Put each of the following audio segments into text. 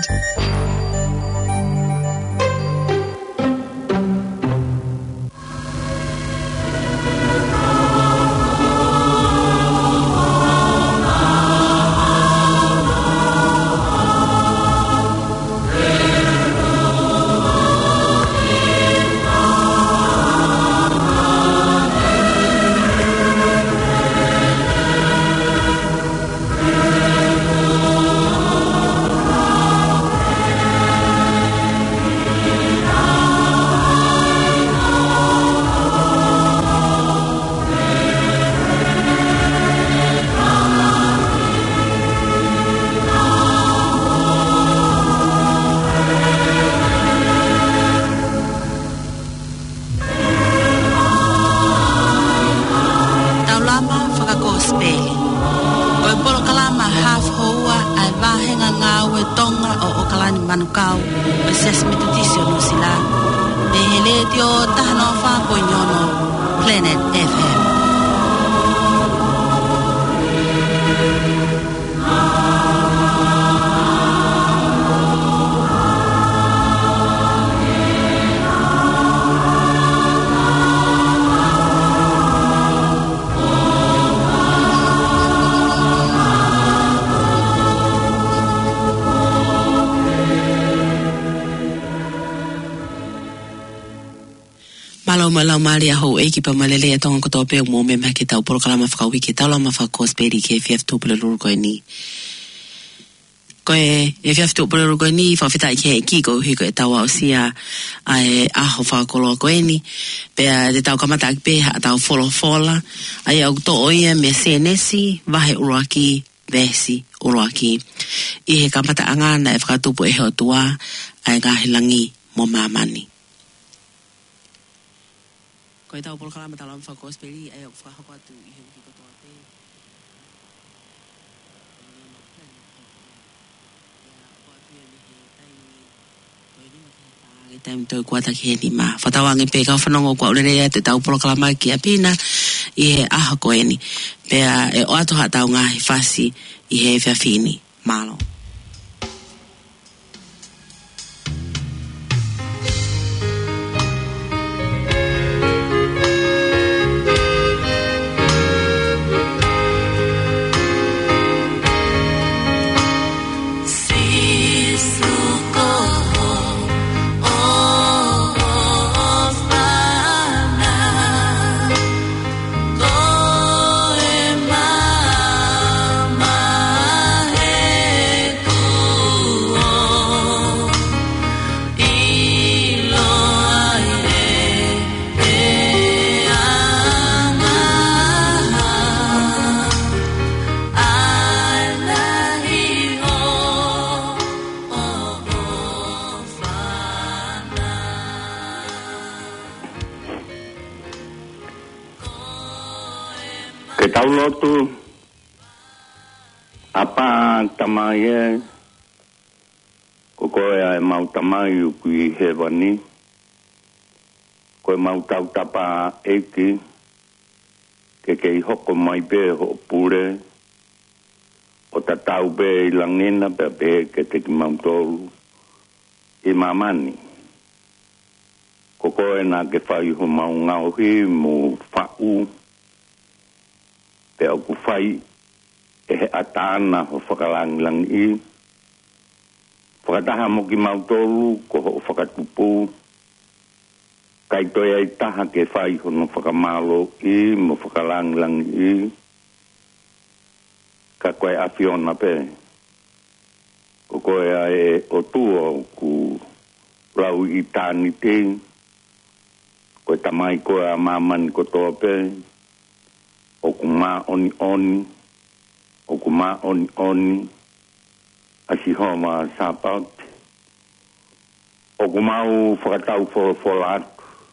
Maria ho ekipa malele atonga ko tope mo me makita o programa fa wiki tala ma fa kosperi ke FF2 pele rugo ni ko FF2 pele rugo ni fa fita ke kiko hiko tawa osia ai a ho fa kolo ko ni pe de tau kamata pe tau fola ai au to oia me senesi vahe uraki vesi uraki I he kamata angana e fa tupu e ho tua ai ga hilangi mo mamani ko ita por kala matalam fa kosperi ay fa ha tu I he ko to ate time to kwata ke ni ma fa tawang pe ka fa no ko le te tau por kala ma ki apina I he a ko eni pe e o ato ha tau nga fasi I he fa fini malo Taulotu apa tamaye kokoe mau tamayu kui hevani koe mau tau tapa eki ke hoko mai be ho pure o tatau be langena be ke te mau tolu I mamani kokoe na ke fai ho mau ngauhi mo fau pe au ku fai e atana ho whakalang I whakataha mo ki mautolu ko ho whakatupu kai toi ai taha ke whai ho no whakamalo I mo whakalang I ka koe awhiona pe ko koe ai o tuo ku rau I tāni te koe tamai koe a mamani ko toa pe o kuma oni asi homa sapaut o kuma u whakatau folat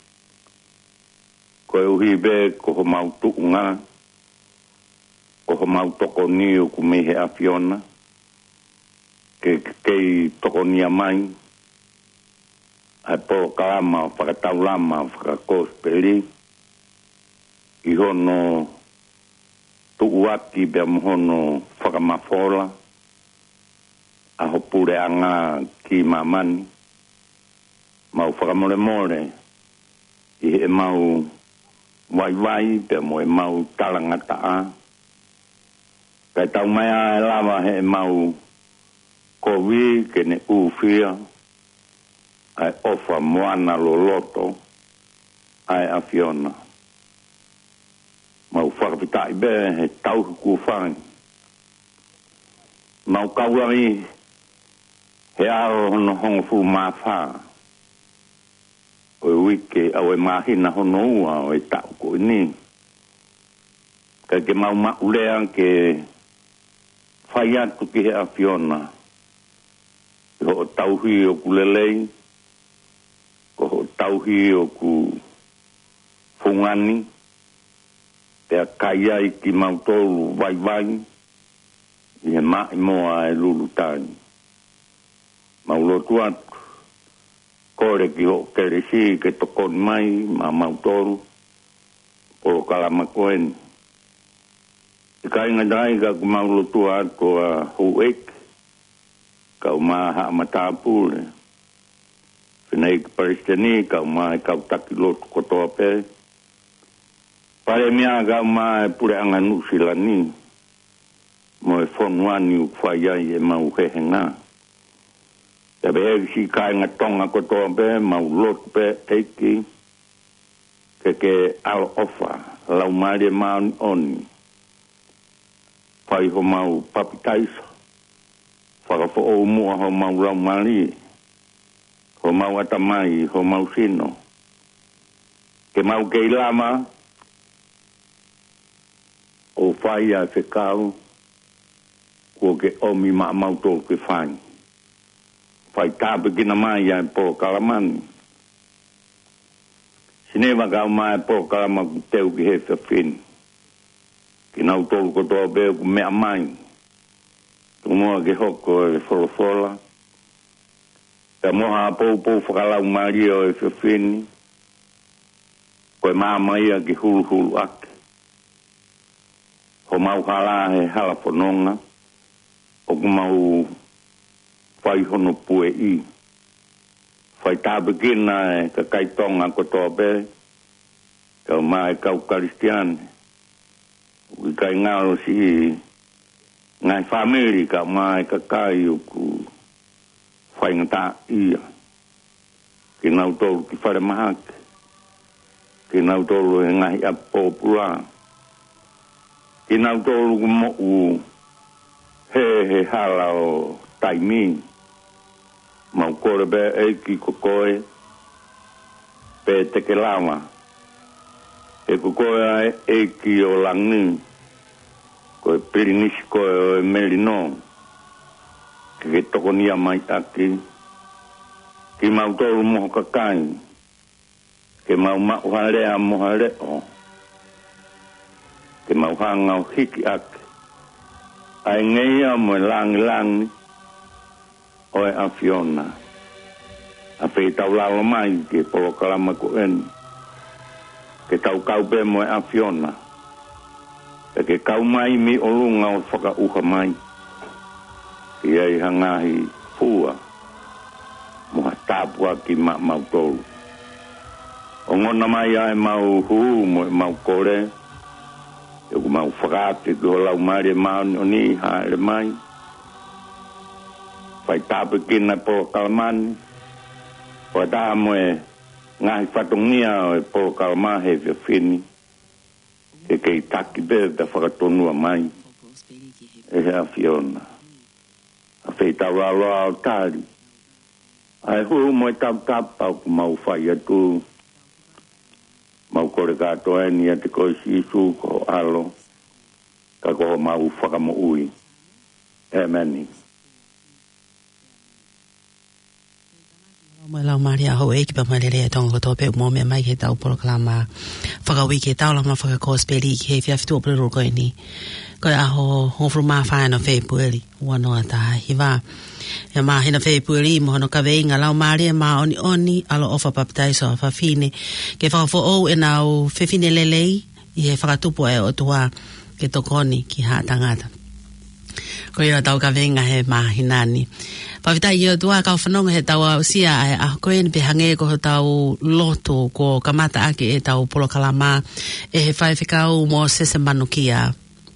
ko e uhibe ko ho mau tuunga ko ho mau toko ni o kumehe a Fiona ke toko ni a mai ai po kalama whakatau lama whakakospeli I hono tuuaki be mohono whakamafola a hopure anga ki mamani mau whakamore more i he mau wai pe mo e mau talangata a kai tau mai a lava he mau kovi ke ne ufia ai ofa moana loloto ai afiona mau whakapitai be he tau ku whang mau kaurami he aro hono hongo fu mawha o wike au e mahina hono ua o e tau ko ni ka ke mau maulea ke whai atu ki he afiona ho tauhi o kulelei ko ho tauhi o ku fungani te kaya i ki mautolu vai i he mai moa e lulutani maulotu atu kore ki ho keresi ke tokon mai ma mautolu o kalamakoen i kainga dai ka ku maulotu atu a huek kau maha matapule finai paristani kau mai kau takilot kotoa pe pare mia kau mai pure anganu silani mo e fonwani u faya e mau hehenga te be si kai ngatonga kotoa pe mau lot pe eki ke al ofa lau mare man oni pai ho mau papitaisa whakafo o mua ho mau rau mari, ho mau atamai, ho mau sino. Ke mau kei lama, o whai a se kau, kua ke omi maa mau tō ke whai. Whai tāpe kina mai a po kalamani. Sinewa kau mai po kalamaku teu ki he whiwhini. Ki nau tōru kotoa beo ku mea mai. Tumoa ke hoko e wholofola. Ka moha pou whakalau maria o e whiwhini. Koe māmaia ki hulu ake. Ho mau hala he hala whanonga. O ku mau whai hono pue i. Whai tāpekina e ka kaitonga kotoa pe. Ka mai kau karistiane. Ui kai ngaro si ngai family ka mai ka kai o ku whai ngata ia. Ki nau tolu ki whare mahake. Ki nau tolu e ngai a popula. Ki nau tolu ku mo u he hala o taimi. Mau kore be e ki kokoe pe teke lama. E kokoe e ki o langni. Ko e pirinisi ko e melino. Ke toko nia mai taki. Ki mau tolu moho kakai. Ke mau mauharea mohareo. Ke mau hangau hiki ake. Ai ngeia mo e langi. O e afiona. A whei tau lalo mai ke polo kalama ko eni. Ke tau kaupe mo e afiona. Ke kau mai mi o lunga o whaka uha mai. Ki ei hangahi fua. Moha tāpua ki mau tolu. O ngona mai ai mau huu mo e mau kore. E ku mau whakaate ki ho lau maare mau o ni haere mai. Whai tāpe kina po kalamani. Whai tā mo e ngahi whatongia o e po kalamahe he whiwhini. E kei taki be da whakatonua mai. E hea Fiona. A whei tau aloa o tāri. Ai huu mo e tapa ku mau whai atu. Mau kore katoa eni a te koe sisu ko alo. Ka koho mau whakamo ui. E meni. Mai lau maria ho e ki pa mai lere tonga ko tope mo me mai ke tau proklama whakawi ke tau lama whakakosperi ki he whiawhitu o prero koe ni koe aho hofru maa whaena whee pueri wanoa taha hiwa e maa hina whee pueri mo hono ka veinga lau maria maa oni alo ofa papitaiso a whawhine ke whakafo ou e nau whewhine lelei i he whakatupu e o tua ke tokoni ki haa tangata ko ia tau ka venga he mahinani pavita ia tua ka whanonga he tau sia a koe ni pehange ko tau loto ko kamata ake e tau polokalama e he whaiwhikau mo sese manukia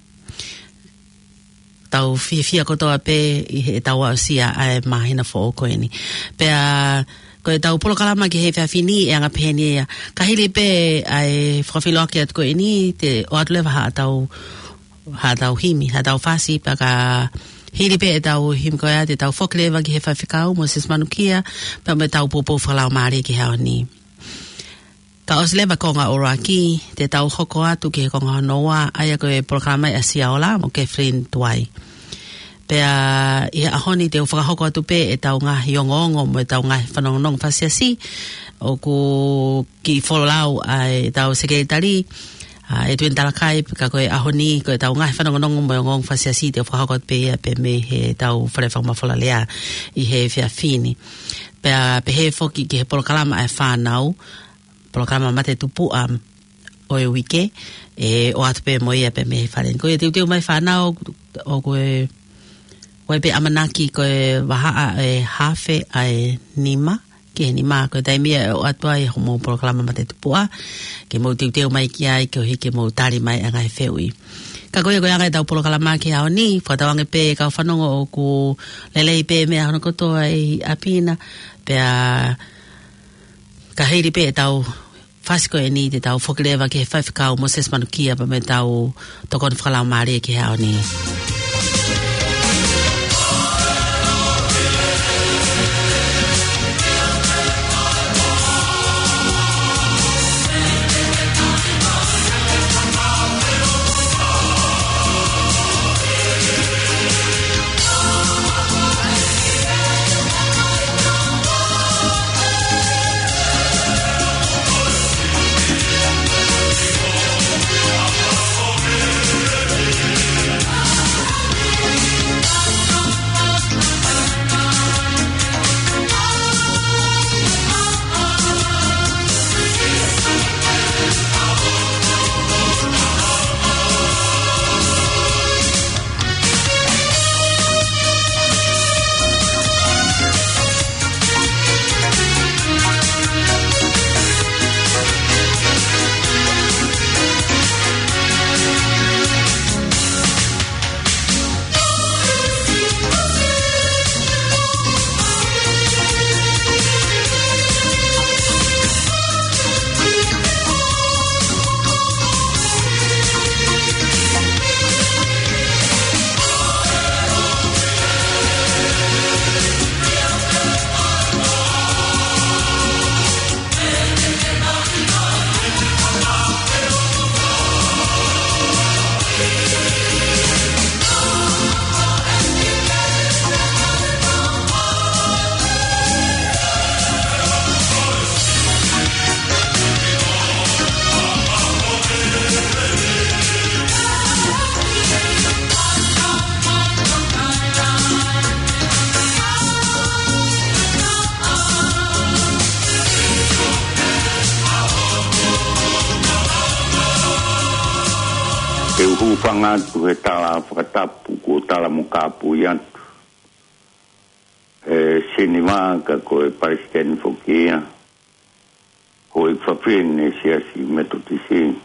tau fia kotoa pe i he tau sia a mahina fo koe ni pea koe tau polokalama ki he whiawhini e anga peheni ea ka hili pe ai whawhilo ake at koe ni te o atu lewa ha tau himi, ha tau whasi pa ka hiri pe e tau himi koe a te tau whoklewa ki he whawhikau mo ses manukia pa me tau popo whalau maare ki hao ni ka oslewa konga ora ki te tau hoko atu ki he konga noa aia koe polokalama e asia ola mo ke friend tuai pea ia ahoni te whakahoko atu pe e tau ngahi ongo mo e tau ngahi whanongonong whasiasi o ku ki whololau ai tau sekretari e tuen talakai ka koe ahoni koe tau ngahi whanongonong mo e ngong whasiasi te whakahoko atu pe ia pe me he tau whanewhangmawhala lea i he whiawhini pea pe he whoki ki he polokalama e whanau polokalama mate tupua o e wike e o atu pe mo ia pe me he wharen koe teu mai whanau o koe Koe pe amanaki koe wahaa e hawhe ai nima, ke ni mā koe taimia o atua e homo polokalama mate tupua, ke mou teu mai ki ai, ke ohi ke mou tari mai angai wheui. Ka koe angai tau polokalama ki hao ni, whatawange pe kau whanongo o ku lelei pe mea hono kotoa i apina, pea ka heiri pe tau whasiko e ni te tau whokilewa ki he whaiwhikau mo ses manukia pa me tau tokon whakalau maare ki hao ni. Whangatu he tala whakatapu ko tala mukapu i atu. Sinima ka koe Palestine whokia. Koe whawhine siasi metotisi.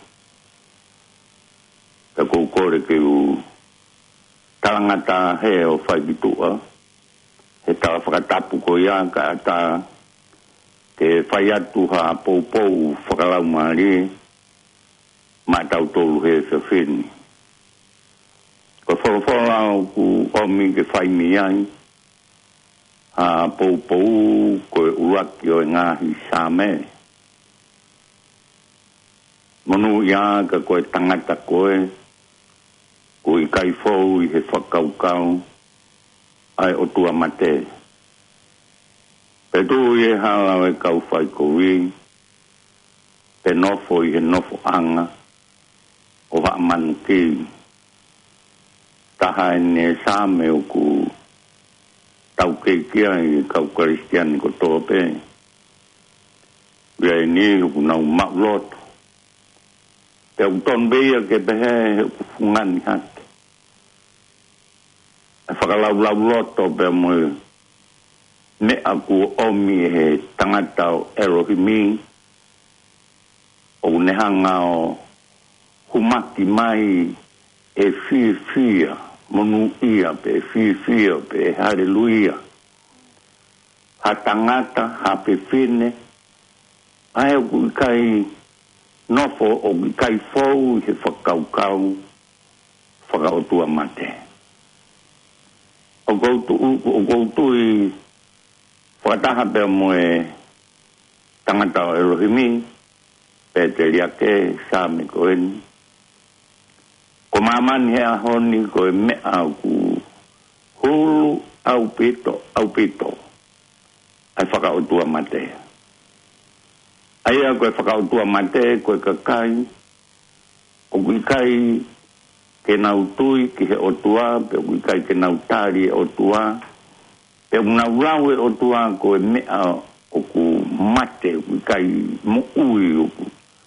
Ka kou kore ke u talangata he o whaibitua. He tala whakatapu ko ia ka ata ke whaiatu ha poupou whakalau maari. Matau tolu he whawhine. Ko whawhorau ku omi ke whaimi ai, a pou koe uraki o ngahi sāme. Monu ia ka koe tangata koe, koe kai fau i he whakaukau, ai o tua mate. Pe tu i he halau e kau whai koui, pe nofo i he nofo anga, o wa manuki. Taha ne sāme o ku tau keikia i kau Kristiani ko tōpe. Rea ni ku nau maulot. Te uton beia ke pehe ku fungani hake. whakalau loto pe mo me aku omi he tangata o Elohimi o nehanga o humaki mai e fia monu ia pe fia pe haleluia ha tangata ha pefine ai o kai nofo o kai fou he whakaukau whakautua mate o goutu i whakataha pe moe tangata o Elohimi pe te riake sāme koeni ko mamani he ahoni ko e mea ku hulu au pito ai whakautua mate ai a koe whakautua mate koe kakai o kui kai ke nau tui ki he otua pe kui kai ke nau tari e otua pe unau lau e otua ko e mea o ku mate kui kai mu ui uku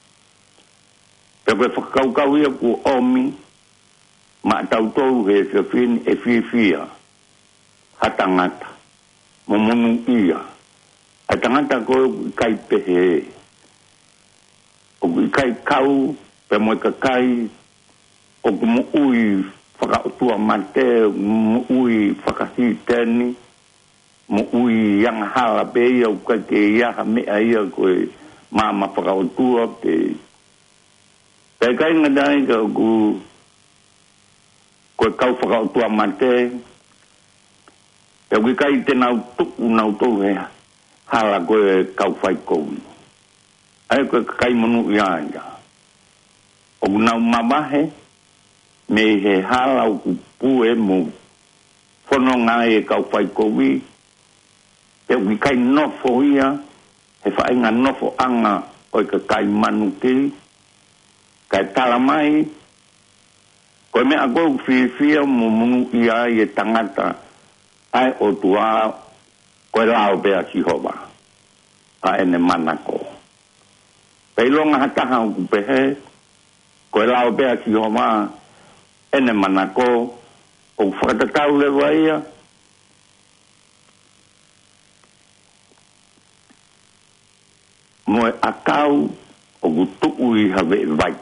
pe koe whakaukau ia ku omi ma tautou he whiawhini e whiawhia hatangata mo monu ia a tangata koe kai pehe o kai kau pe moe kakai o mo ui whakautua mate mo ui whakasiteni mo ui yang hala pe ia o kai ke iaha mea ia koe mama whakautua pe kai ngadai ka ku koe kau whakautua mate e kui kai te nau tau he hala koe kau whai kou ai koe kai monu ia o nau mamahe me he hala o kupue mo whono ngai e kau whai kou e kui kai nofo ia he whainga nofo anga koe kai manu ki kai talamai koe mea koe whiwhia mo munu ia e tangata ai o tua koe lao bea Jehova a ene manako. Peilonga hataha o kupehe koe lao bea Jehova ene manako o whakatatau lewa ia moe akau o kutuku i have vai.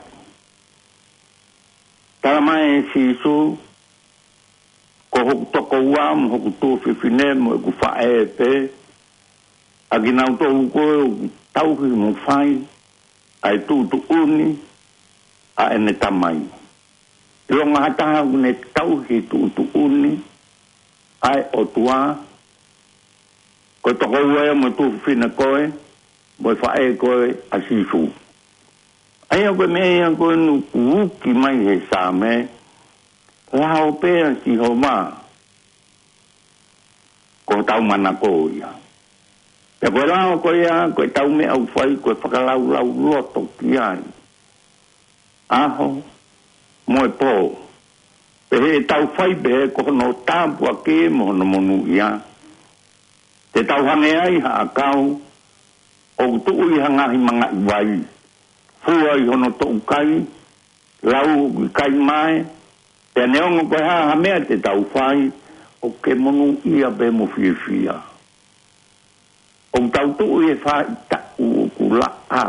Talamai sisu ko hoku toko uam, hoku tō whiwhine mo e ku whae pe a ginau tō koe o tauhi mo whai ai tūtu uni a ene tamai i ronga hataha ne tauhi tūtu uni ai o tua ko toko uea mo tō whiwhine koe mo e whae koe a sisu ai a koe mea koe nu kuuki mai he sāme lao pēa si homa ko tau mana ko ia e koe lao koe ia koe tau me au whai koe whakalau loto ki ai aho moe pō pe he tau whai pe ko hono tāpua ke mo hono monu ia te tau hange ai ha akau o tuu i hangahi mga iwai fua i hono tō kai lau kai mai te neongo koe ha mea te tau whai o ke monu ia be mo whiwhia o tau tū e whai tau ku la a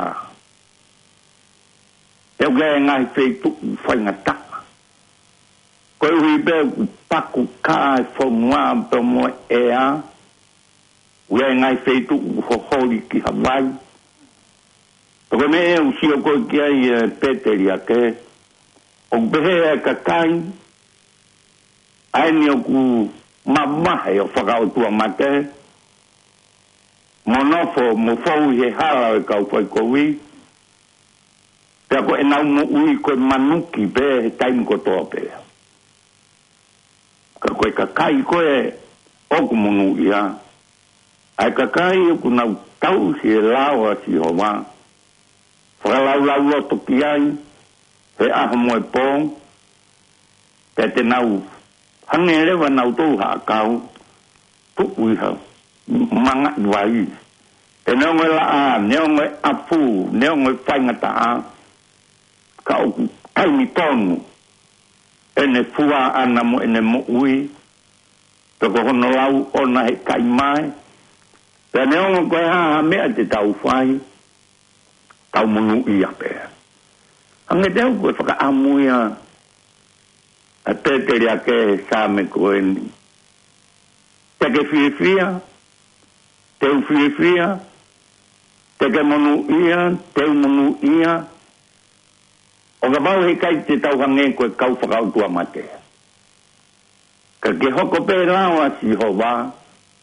e o gaya ngai whai tū whai ngata koe hui be paku kai whonua pe mo ea gaya ngai whai tū hohori ki Hawaii koe me e usio koe kia i peteri ake o behe e kakai aini o ku mamahe o whakautua mate monofo mo fau he hala e kau whai koui pea ko e nau mo ui koe manuki pe he taimi kotoa pe ka koe kakai koe oku monu ia ai kakai o ku nau tau si e lawa si homa whakalau loto ki ai he aho mo e pōng pe te nau hange rewa nau tō haakau tuku iha manga iwai te neongo la a neongo apu neongo whaingata a ka o taimi tonu ene fua ana mo ene mo ui Te ko hono lau ona he kai mai. Te neonga koe ha mea te tau whai. Tau munu ia pēr. Ange teo koe whakaamuia a te rea ke sa me koe ni. Te ke whiwhia, teu whiwhia, te ke monu ia, teu monu ia. O ka pau he kai te tau hange koe kau whakautua mate. Ka ke hoko pē rao a si hova,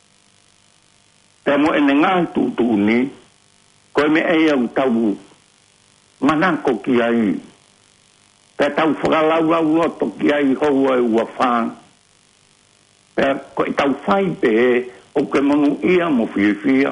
te mo ene ngā tūtū ni, koe me ei au tau manako ki ai. Te tau whakalau au loto ki ai hou ai ua whāng. Te koe tau whai pe o ke monu ia mo whiwhia.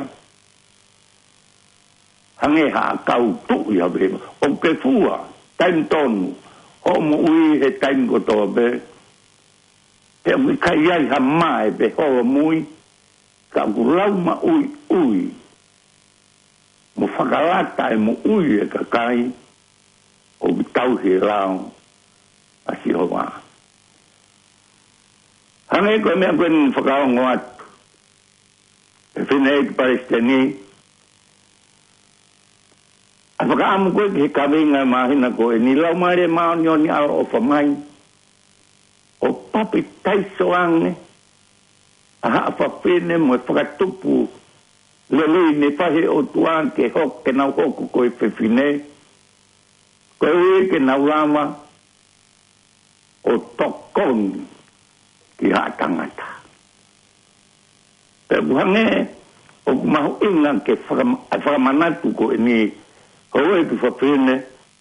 Hange haa kau tu ia be, o ke fua, taim tonu, o mo ui he taim kotoa be. Te ui kai ai ha mai be hoa mui, ka kulau ma ui. Mo whakalata e mo ui e ka kai, o tau he rao, a si hoa. Hange koe mea koe ni whakaongo atu. E whina e ki Palestini, a whakaamu koe ki he kawenga mahina koe, ni lau maere maoni o ni ao o whamai, o papi taiso ange, a haa whawhene mo e whakatupu, lelui ne whahe o tuan ke hok ke nau hoku koe whiwhine, koe ue ke nau lama, o tokoni ki haa tangata. Pe buhange, o kumahu inga ke whakamanatu koe ni, hoi ki whawhene,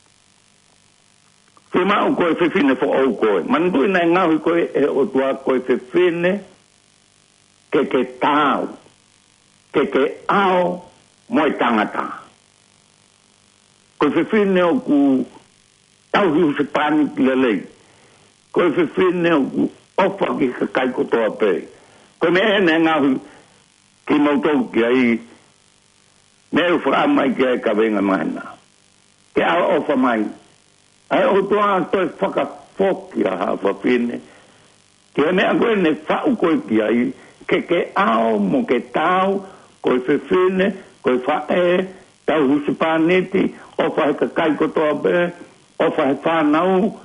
whima o koe whiwhine fo au koe. Mandu ina ngahui koe e o tua koe whiwhine, ke tāu, ke ao, moe tangata. Koe whiwhine o ku tau hiu se pani ki lelei. Koe whiwhine o ku ofa ki kakai kotoa pe. Koe me ene ngahui ki mautou ki ai, Neu whaamai ki ai ka wenga mahina. Ke awa ofa mai. Ai o toa toi whakafoki a hawa whine. Ke mea koe ne whau koe ki ai. Ke ao mo ke tau, koe whine, koe whae, tau husipaniti, ofa he kakai kotoa pe, ofa he whanau.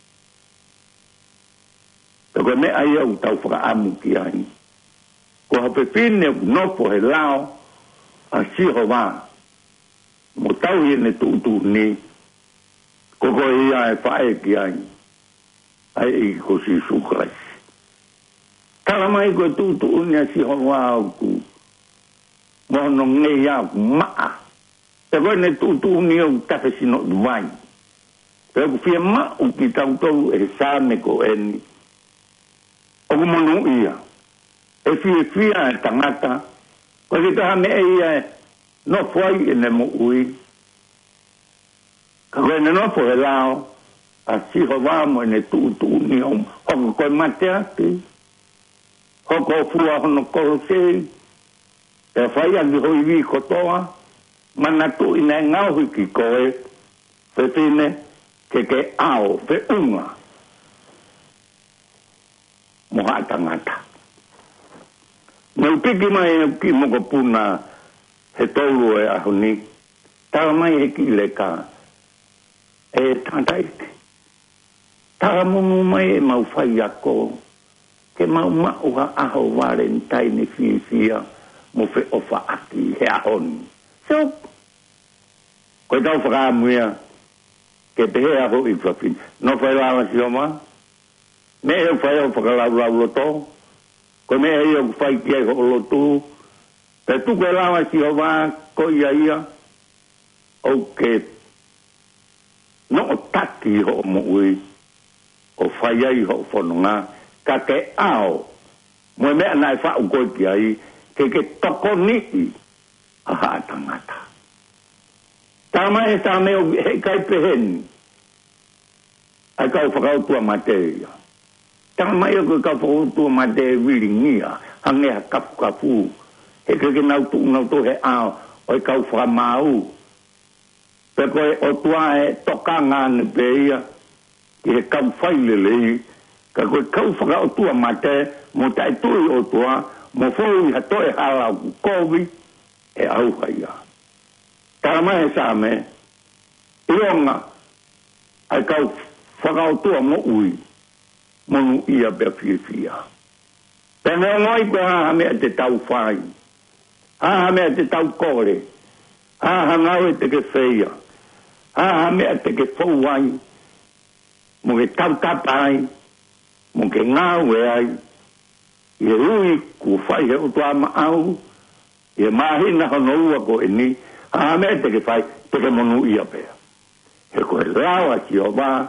Te koe mea ai au tau whakaamu ki ai. Ko hape whine nofo he lao, a siho wā, mo tau hi ne tūtū ni, koko ia e whae ki ai, ai i ko si sukrais. Tala mai ko tūtū ni a siho wā au ku, mohono ngei au ku maa, te koe ne tūtū ni au tafe sino duwai. Te ku fia mau ki tau tau e sāne ko eni, o ku monu ia, e fia e tangata, ko se taha me ia no foi e ne mo ui. Ka koe ne no foi lao, a siho wamo e ne tūtū ni om, hoko koe mate ati, hoko fua hono korosei, e whai agi hoi vi kotoa, mana tu ina ngauhi ki koe, fe tine, ke ao, fe unga, moha tangata. Nau tiki mai ki moko puna he tolu e ahoni. Tara mai he ki leka e tantaiti. Tara mumu mai e mau whai ako. Ke mau mauha aho warentai ni fia mo fe ofa aki he ahoni. So, koe tau whakaamuia ke pehe aho i whawhin. No whai lawa si oma. Me e whai o whakalau loto. Ko me e o whai ki ai ho lotu, te tuku e lawa si o wā, ko ia, o ke no o taki ho mo ui, o whai ai ho whanonga, ka ke ao, mo e mea nai whau koe ki ai, ke toko ni'i, a haa tangata. Tā mai e tā meo he kai peheni, ai kau whakautua mateia. Tanga mai o ka whautua ma te wiringia, hange ha kapu, he ke nau tu he ao, o i kau whamau. Pe koe o tua e tokanga ne pe ia, ki he kau whailelei, ka koe kau whakautua ma te, mo tai tui o tua mo foi ha toi hala kovi e au haia taramai sa me ionga ai kau whakao tua mo ui monu ia pe fia pene ngoi ko ha me te tau fai ha me te tau kore ha ngau te ke feia ha me te ke fouai mo ke tau tapai mo ke ngau e ai e ui ku fai he utua ma au e mahina hono ua ko e ni ha me te ke fai te ke monu ia pe he ko e lawa ki o ba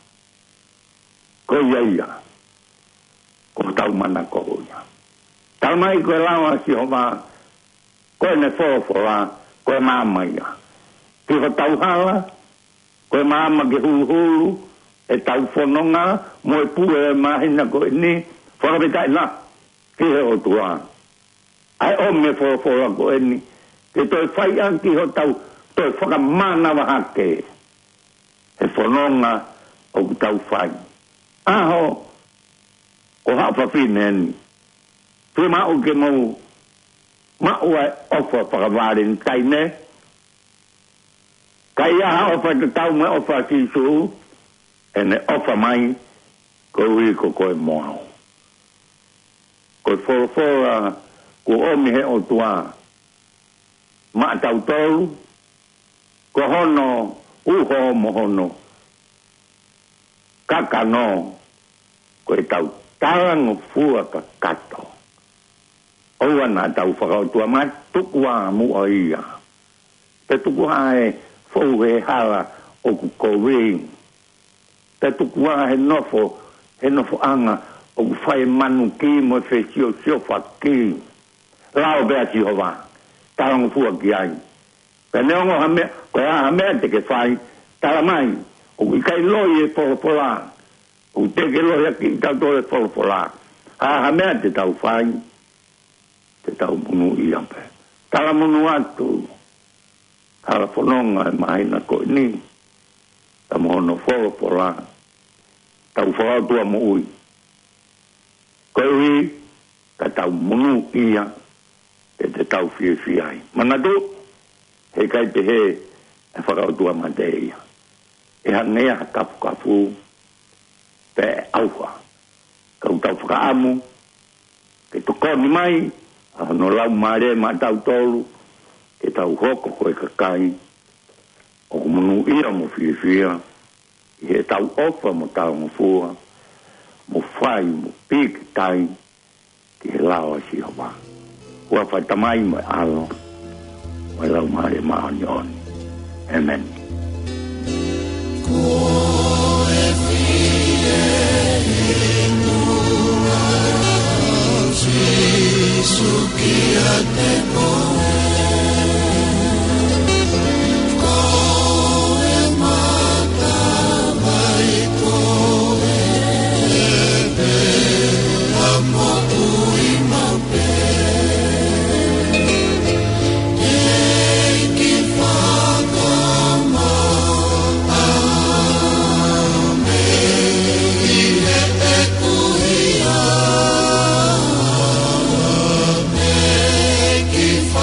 ko ia ko tau mana ko ia tau mai ko e lawa ki o ba ko e ne fōwha ko e mama ia ki ho tau hala ko e mama ke hulu e tau whanonga mo e pu e mahina ko e ni whakapetai na ki he o tua ai o me fōwha ko e ni ke toi whai an ki ho tau toi whakamana wahake e whanonga o ku tau whai aho ko hapa whine ni pui mao ke mau mao ai ofa whakaware ni taine kai aha ofa te tau me ofa ki su ene ofa mai ko ui ko koe moao koe whorofora ko omi he o tua ma tau tolu ko hono uho mo hono kakano koe tau tarango fua ka kato oua na tau whakao tua ma tukua mu o ia te tukua e fau he hala o ku kowing te tukua he nofo anga o ku whae manu ki mo fe sio whaki lao bea si hova tarango fua ki ai pe neongo hame koe a hame te ke whai taramai o ku ikai loi e wholopola o te ke lohi aki tau tore wholopola hame te tau whai te tau munu i ampe. Tala munu atu, hala whanonga e mahina ko ni, ta mohono wholopola, tau whakatua mo ui. Koe ui, ka tau munu ia, te tau whiai. Manatu, he kai te he, e whakatua ma te ia. E hangea kafu, pe auha. Kau tau whakaamu, ke tukoni mai, no lau mare ma tau tolu e tau hoko koe kakai o munu ia mo whiwhia i he tau ofa mo tau mo fua mo whai mo piki tai ki he lawa si hoa hua whai tamai mo alo mo lau mare ma anioni amen koe whie Sukiate koe koe mata vai koe ebe amo ui mape eki whakama ame i he ekuhia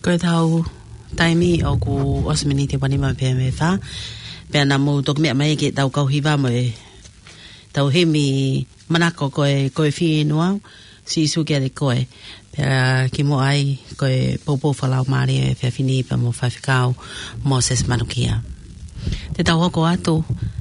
Koe tau taimi o ku osmini te wani ma pe me fa. Pe na mo tok me mai ke tau kau hiva mo tau hemi manako koe fi no si su ke de koe. Pe ki mo ai koe popo falau mari e fe fini pa mo fa fikau Moses Manukia. Te tau hoko atu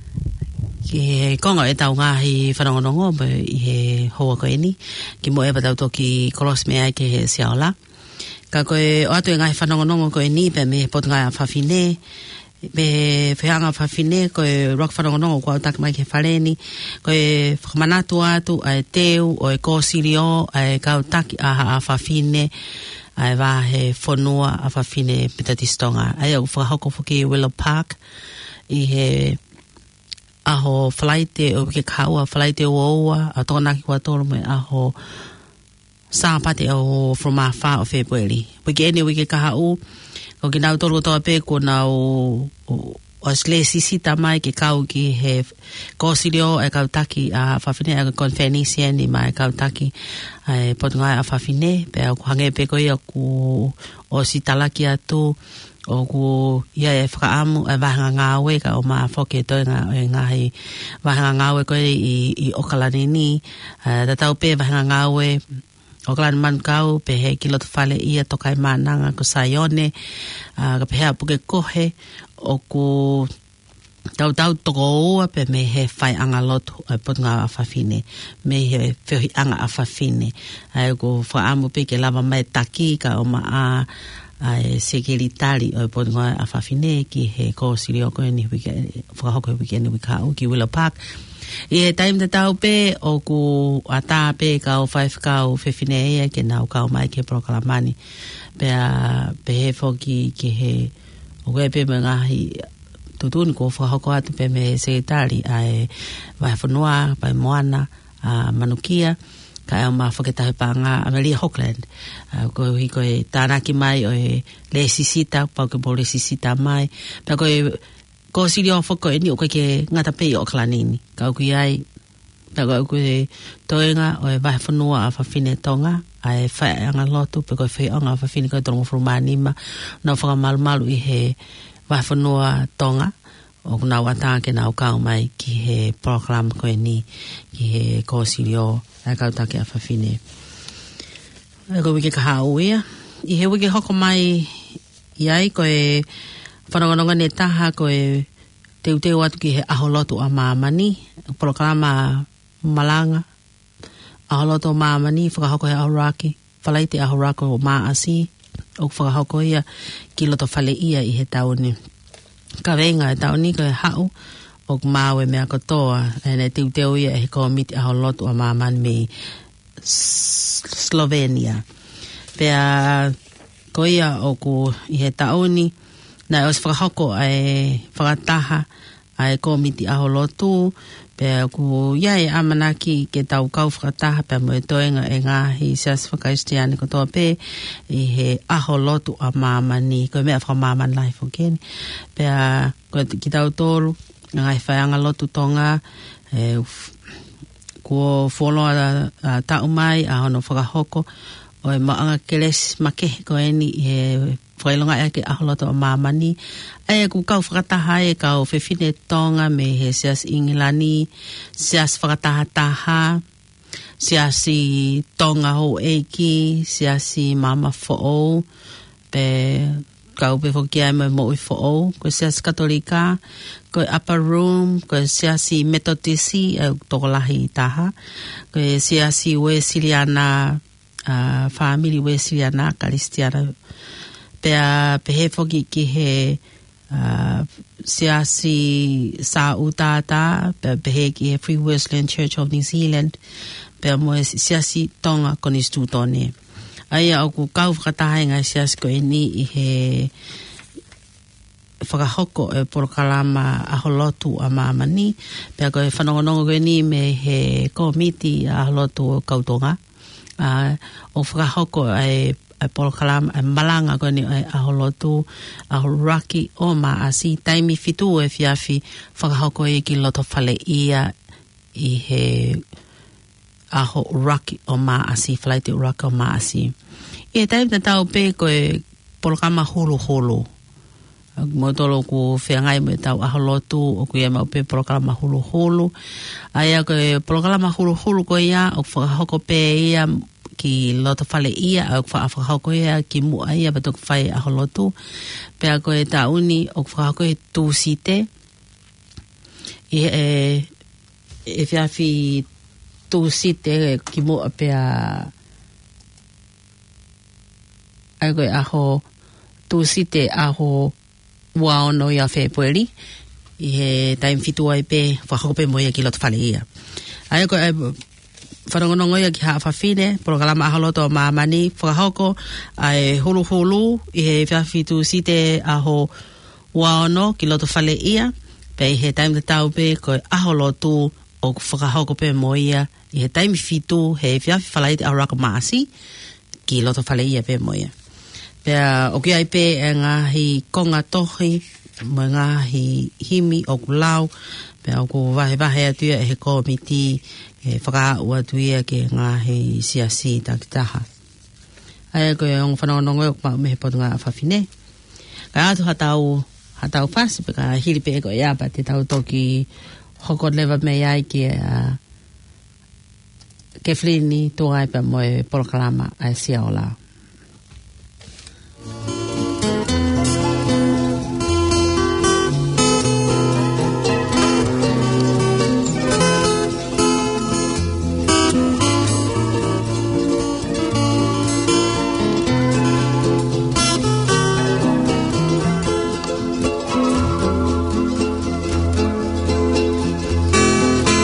ki konga e tau ngahi whanongonongo mo i he hoa koe ni. Ki mo e pa tau toki kolos me ai ke he siaola. Ka koe o atu e ngahi whanongonongo koe ni pe me pot ngai a whawhine. Be whianga whawhine koe rock whanongonongo kua utaki mai ke whareni. Koe whakamanatu atu ai teu o e kōsirio ai ka utaki aha a whawhine. Ai wahe whanua a whawhine pitatistonga. Ai au whakahoko whuki Willow Park. I he aho whalaite o ke kaua, whalaite o oua, a tōnaki kua tōru me aho sāpate o from afar o February. Wiki ene wiki kaha u, ko ki nau tōru toa pē ko nau o sle sisita mai ke kau ki he kōsirio e kautaki a whawhine a Confenisian i mai kautaki e potungai a whawhine, pe au hange pē ko ia ku o sitalaki atu, o ku ia e whakaamu e wahanga ngāwe ka o maa whoke toinga e ngahi wahanga ngāwe koe i Okalanini ta tau pē wahanga ngāwe Okalan man kau pe he kiloto whale ia tokai mananga ko Saione ka pe hea puke kohe o ku tau toko oa pe me he whai anga lotu ai potunga a whawhine me he whiohi anga a whawhine ai ko whaamu pe ke lava mai taki ka o maa ai sekeritari o potunga a whawhine ki he kōsirio koe ni whakahoko wiki ni wika au ki Willow Park. I he taim te tau pē o ku a tā pē ka o whaifkau whewhine ea ke nau kau mai ke Prokalamani. Pe he whoki ki he o koe pē me ngahi tutuni ko whakahoko atu pē me sekretari ai vai whanua, vai moana, Manukia. Ka e o maa whaketahi pānga Amelia Hockland. Ko hi koe tānaki mai o e le sisita, pau ke mo le sisita mai. Pea koe kōsiri o whako e ni o koe ke ngata pei o Kalanini. Ka uki ai, ta koe toenga o e vahe whanua a whawhine tonga, a e whae anga lotu, pe koe whae anga a whawhine koe torongo frumanima, nau whakamalu i he vahe whanua tonga, o nau atake nau kau mai ki he program koe ni, ki he kōsiri o ai kautake a whawhine. E koe wiki kaha uia. I he wiki hoko mai i ai koe whanonganonga ne taha koe teu atu ki he aholotu a Māmani. Porokalama Malanga. Aholotu a Māmani, whakahoko he ahoraki. Whalaite ahorako o Māasi. O whakahoko ia ki loto whale ia i he tauni. Ka venga e tauni koe hau. O mawe mea katoa ene teu ia he komiti aholotu a Māmani me Slovenia. Pea ko ia o ku i he tauni na os whakahoko ai whakataha ai komiti aholotu pea ku ia e amanaki ke tau kau whakataha pea mo e toenga e ngahi sias whakaistiani katoa pe i he aholotu a Māmani koe mea whakamāmani lai whakeni pea koe ki tau tōru ngai whaianga lotu tonga ko wholoa tau mai a hono whakahoko o e maanga keles makehe ko eni e whailonga ea ke aholoto a Māmani e ku kau whakataha e kau whewhine tonga me he sias Ingilani sias whakataha siasi tonga ho eiki siasi mama fo'ou pe kau pe whoki ai mo i fo'ou ko sias Katolika ko upper room ko siasi Methodisi tokolahi taha ko siasi Wesleyana family Wesleyana Kristiana pea he whoki ki he siasi sa utata pe he ki he Free Wesleyan Church of New Zealand pea mo siasi tonga konistu tone ai au ku kau whakataha ngai siasi ko eni i he whakahoko e Porokalama aholotu a Māmani pea ko e whanongonongo koe ni me he komiti aholotu o Kautonga o whakahoko e Porokalama e Malanga koe ni e aholotu ahoraki o Māasi taimi fitu e fiafi whakahoko e ki loto whale ia i he ahoraki o Māasi whalaite uraki o Māasi i e taimi tau pe koe programa hulu. Motolo ku whengai me tau aholotu o ku ia mau pe programa hulu. Aia ko programa hulu ko ia o whakahoko pe ia ki loto whale ia o whakahoko ia ki mua ia batok whai aholotu. Pea ko e tauni o whakahoko e tūsite. E whiawhi tūsite ki mua pea ai ko e aho tūsite aho Waono ia February I he time fitu ai pe whakakope moia ki loto whale ia. Ai ko whanongonongo ia ki haa whawhine, programa ahaloto maamani whakahoko ai hulu I he whiawhitu site aho Waono ki loto whale ia, pe I he time te tau pe ko aholotu o whakahoko pe moia I he time fitu he whiawhi whalaiti a Rakamasi ki loto whale ia pe moia. Pea o ki ai pe e ngahi konga tohi, mo ngahi himi o kulau, pea o ku wahe atuia e he komiti, e whakaua atuia ke ngahi siasi takitaha. Ai ko e ong whanongonongo o kumau mehe potu ngā whawhine. Ka atu hatau pasi, pe ka hiri pe e ko ia pa te tau toki hoko lewa mei ai ki ke flini tuai pa mo e polokalama ai sia o lao.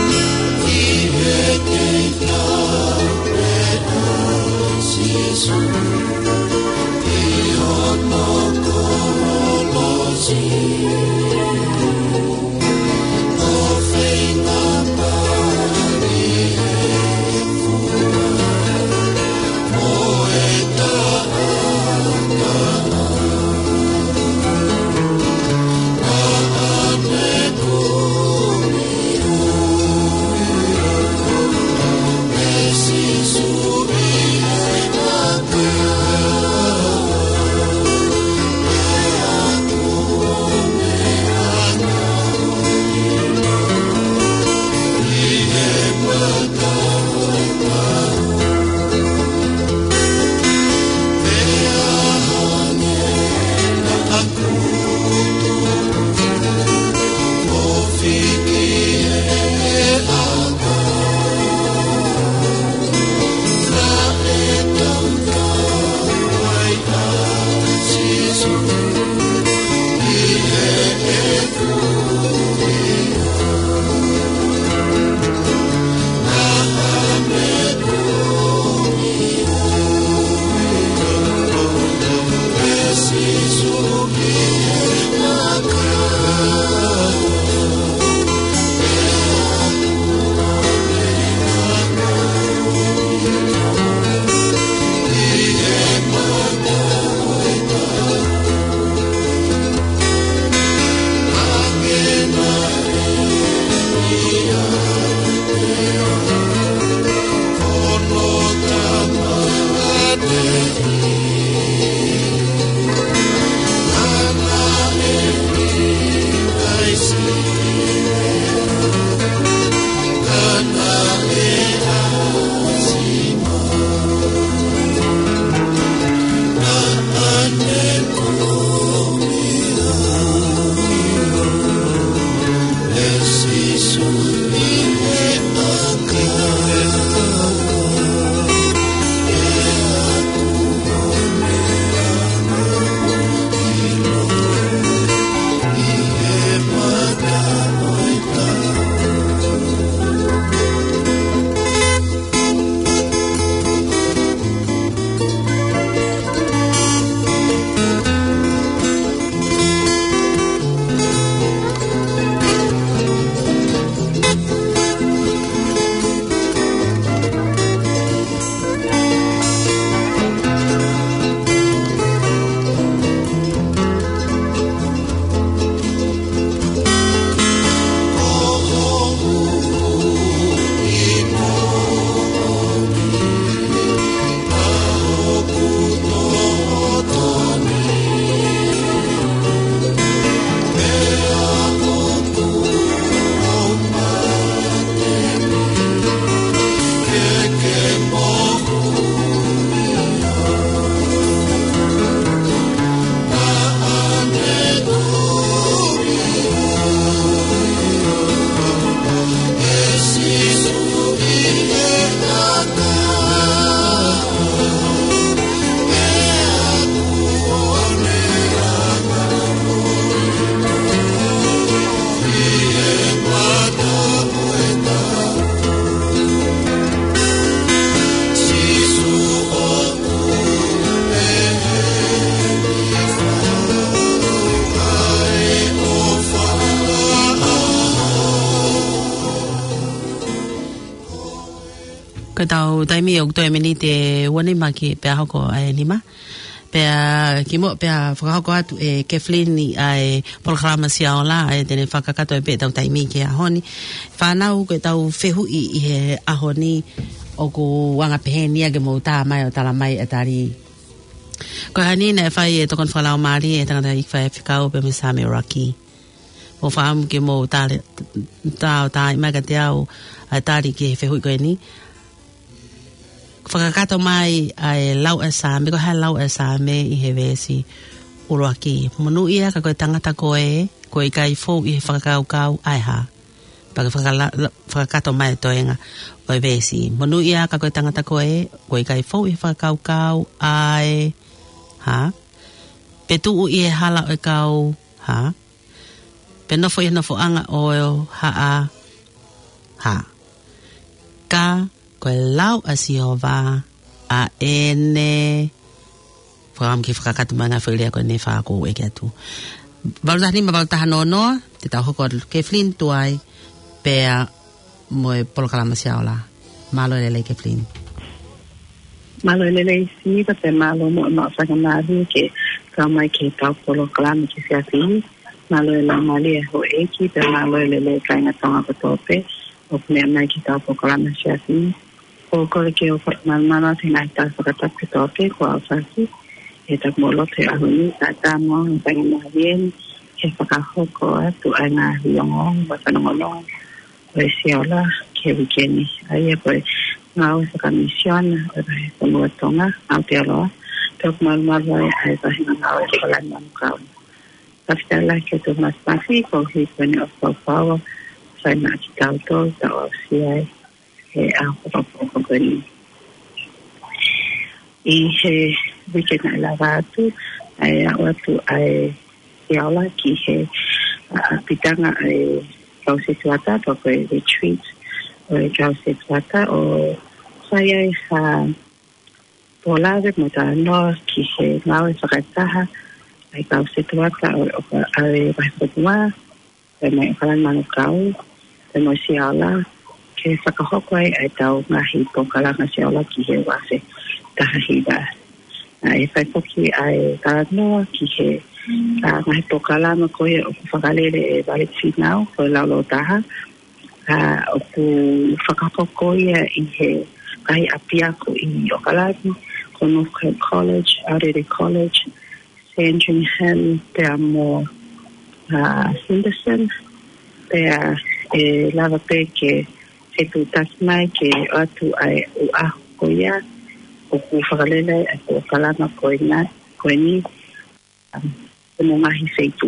Jesus. Ko tau taimi o toi meni te wani maki pe hoko ai lima. Pe ki mo pe hoko atu e Kathleen ni ai programa sia ola ai tene whakakato e pe tau taimi ki a honi. Whanau ko tau whehu i he ahoni o ku wanga pehenia ke mo tā mai o tala mai e tari. Ko hani na whai e tokon whalau maari e tangata i whai whikau pe me Sami Raki. O whaam ke mo tāle tāo tā i maga te au a tari ki he whehu i koe ni. Whakakato mai ai lau e Sami, ko hai lau e Sami i he vesi uruaki. Monu ia ka koe tangata koe i kai fōu i he whakakau ai ha. Paka whakakato mai toenga o e vesi. Monu ia ka koe tangata koe i kai fōu i he whakakau ai ha. Petu u i he hala o e kau ha. Pe nofo i nofo anga o ha. Ka koe lau a siova a ene whakam ki whakakatu mana whilea koe ne whako e kia tu. Walutahani ma walutaha noa, te tau hoko Kathleen tuai pea moe polokalama siaola. Malo lele Kathleen. Malo lele si, pe malo mo whakamari ke kau mai ke tau polokalama ki siafi. Malo e la mali e ho eki, pe malo e lele kainga tonga kotope, o pnea mai ki tau pokolama siafi. O kore ke o whakamalmana te ngai tau whakatap kotope, ko au whaki, e tak molo te ahuni, ta tamo, e tangi mahien, e whakahoko atu ai ngā hiongong, watanongolong, o e siaola, ke wikeni. Ai e koe ngau e whakamisiona, o e whanua tonga, au te aloa, te o malmalwa e ai wahinga ngau e whakalama mukau. Tafitala ke tu mas pasi ko hi kone o whawhawa sai na ki tauto ta o siai e a whawhawa koni. I he wikena la watu ai a watu ai iaula ki he pitanga ai kausituata to koe retreat o e kausituata o sai ai ha polave mata no ki he ngau e whakataha ai kau se tuata o ai whaipotua e mai whalan manu kau e mo siala ke whakahoko ai tau ngahi pokalanga siala ki he wase tahahiba e whaipoki ai karanoa ki he ngahi pokalanga koe o whakalere e walit whinau koe laulo taha o ku whakahoko ia i he kai apiako i Okalani ko Northcote College, Aorere College Sandringham, te amo Henderson, te e lava pe ke se tu tasmai ke atu ai u aho koia o ku whakalele a ko kalama koe ni te mo ngahi seitu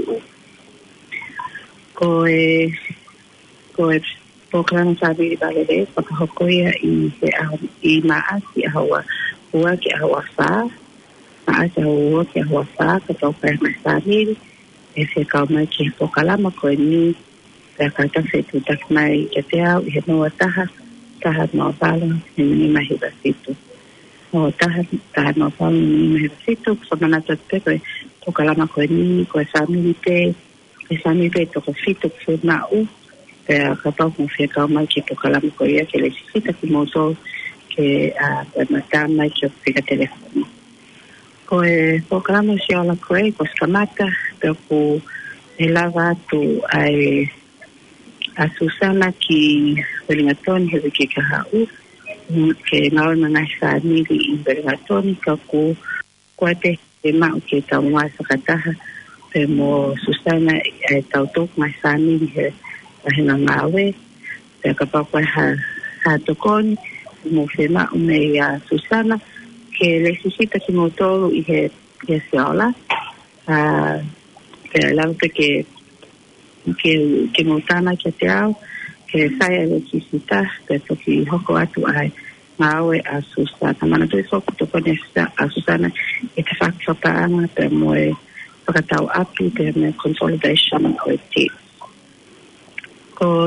ko e pokalama sabiri balere whakahokoia i maasi ahawa ua ki ahawa whaa Asa o ke hoa fa ka tau kai mai sari e se kau mai ki pokalama koe ni ka ta se tu tak mai ke te au i no taha no bala ni mai hiba situ o taha no bala ni mai hiba situ so mana ta te koe pokalama koe ni koe sami pe to ko fitu ko na u te ka tau mo se kau mai ki pokalama koe ke le sita ki mo so ke a mata mai ki o fika telefono koe pokalama siaola koe ko skamata pe ku e lava tu ai a Susana ki Wellington hewe ke kahau ke ngau na ngai whaniri i Wellington ka ku koe te mau ke tau ngā sakataha pe mo Susana e tau tok mai whaniri he wahina ngawe pe ka pau koe ha tokoni mo whema me a Susana ke le sisita ki mo tolu i he siaola ke lau te ke mo tana ke te au ke saia le kisita ke toki hoko atu ai ngawe a Susana mana tui foku toko nesta a Susana e te whakawhakaanga te mo e whakatau api te me consolidation o e te ko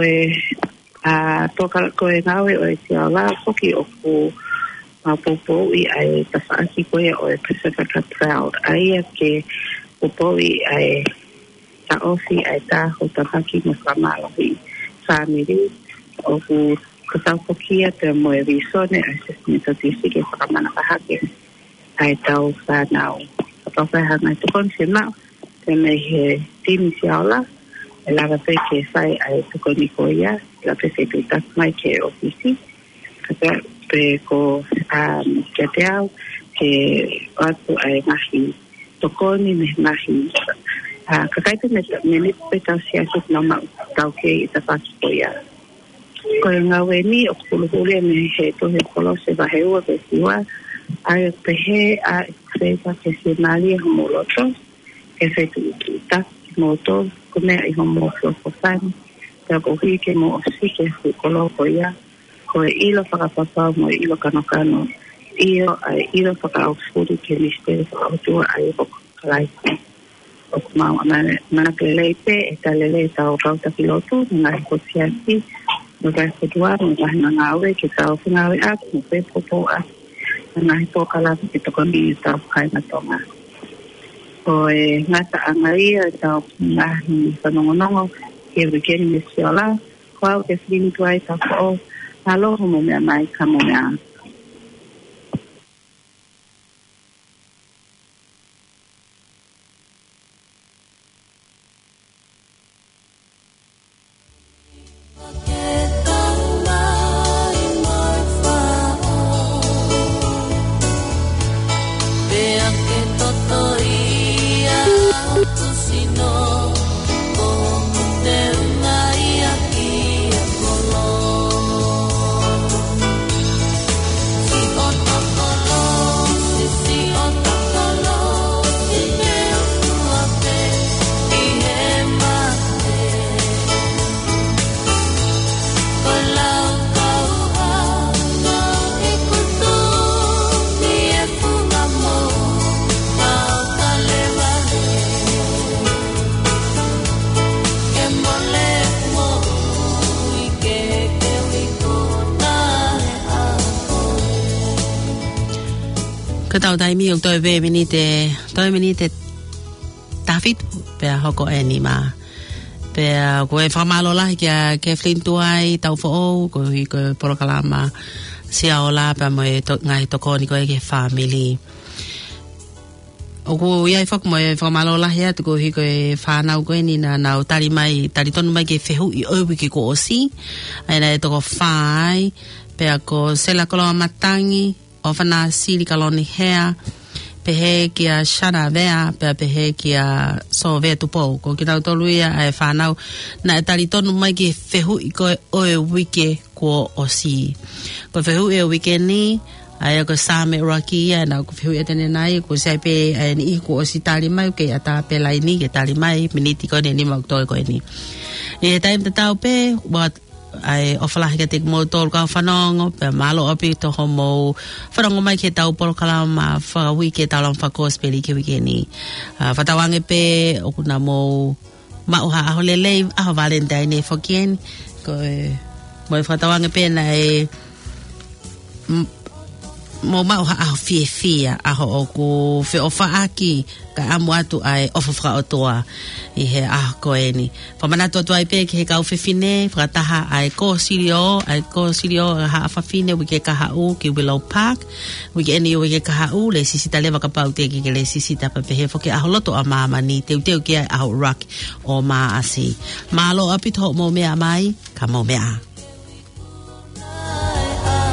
e ngawe o e siaola foki o ku popo i ai ta whaaki koe o e Pacifica Proud. Ai ke popo i ai ta ofi ai ta ho ta haki mo whamalo i whamiri o ku tau pokia te moe visone assessment o tisi ke whakamana kahake ai tau whanau. Tau whahanga te konse mau te mei he timi siaola e laga pe ke whai ai tukoni koia la pe se tu tak mai ke ofisi kata pe ko ke te au ke atu ai mahi tukoni me mahi kakaita me ni pe tau siasut na mau tau ke i ta paki koia ko nga weni o kulule me he to he kolose va he o pe siwa ai pe he a expresa que se malia como loto que se tu ta moto come ai homo flofani ta ko hi ke mo si ke su kolo ko ya ko ilo para papa mo ilo kanokano ilo para ofuri ke liste o tu ai ko kalai o ma mana ke leite eta lele ta o pauta piloto na ko siasi no vai fotuar no vai na awe que tá o final a no pe popo a na to kala que to con mi ta kai na toma o ngata angai ta na no que requiere mi sola qual que fin tu ai ta o alo mo me mai kamo me Tau tai mi o toi ve minite David pe hoko enima pe ko e famalo la ke flintu ai tau fo ko porokalama sia ola pe mo to ngai to ko ni ko ke family o ko ia fok mo e famalo la ya to ko fa na ko ni na tari ton mai ke fehu i o ki ko osi ai na to ko fai pe ko sela ko matangi o fana sili kaloni hea pehe kia shana vea pehe kia so vea tupo ko kita toluia ai fanau na talitonu mai ki fehu ko o wike ko osi ko fehu e wike ni ai ko same raki na ko fehu etene nai ko sai pe ni ko osi tali mai ke ata pe lai ni ke tali mai miniti ko ni ma to ko ni e time tau pe what ai ofala ke te mo tol ka fanongo pe malo opi to homo fanongo mai ke tau por kala ma fa wiki tau fa ko speli ke wiki ni fatawange pe okuna mo ma o ha holele a valentine fokien ko mo fatawange pe na mo ma o ha fia a ho ko fe ofa aki ka amu atu ai ofa o toa i he a ko eni fa mana to ai pe ke ka fe fine fra taha ai ko sirio ha fa fine we ke ka ha u ki Willow Park we ke eni we ke ka ha u le sisita leva ka pau te ki le sisita pa pe he fo ke a holoto a mama ni te ke a rock o ma asi malo apito mo me mai ka mo me a